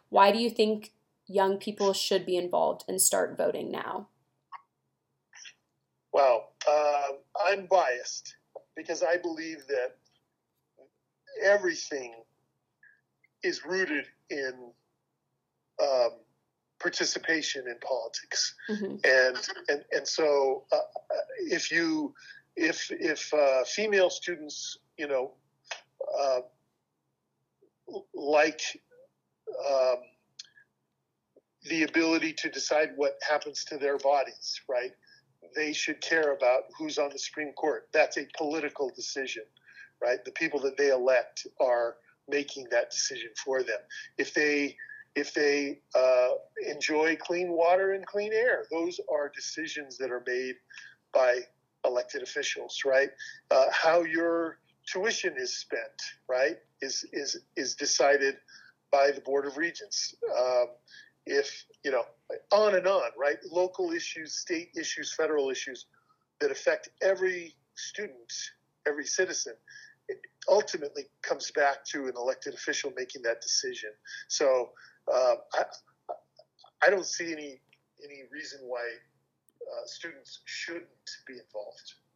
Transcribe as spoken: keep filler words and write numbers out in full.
Why do you think young people should be involved and start voting now? Well, uh, I'm biased because I believe that everything is rooted in um, participation in politics, Mm-hmm. and and and so uh, if you if if uh, female students, you know, uh, like um, the ability to decide what happens to their bodies, right? They should care about who's on the Supreme Court. That's a political decision, right? The people that they elect are making that decision for them. If they if they uh, enjoy clean water and clean air, those are decisions that are made by elected officials, right? Uh, how your tuition is spent, right, is is is decided by the Board of Regents. Um, if you know, on and on, right? Local issues, state issues, federal issues that affect every student, every citizen. It ultimately comes back to an elected official making that decision. So uh, I, I don't see any any reason why uh, students shouldn't be involved.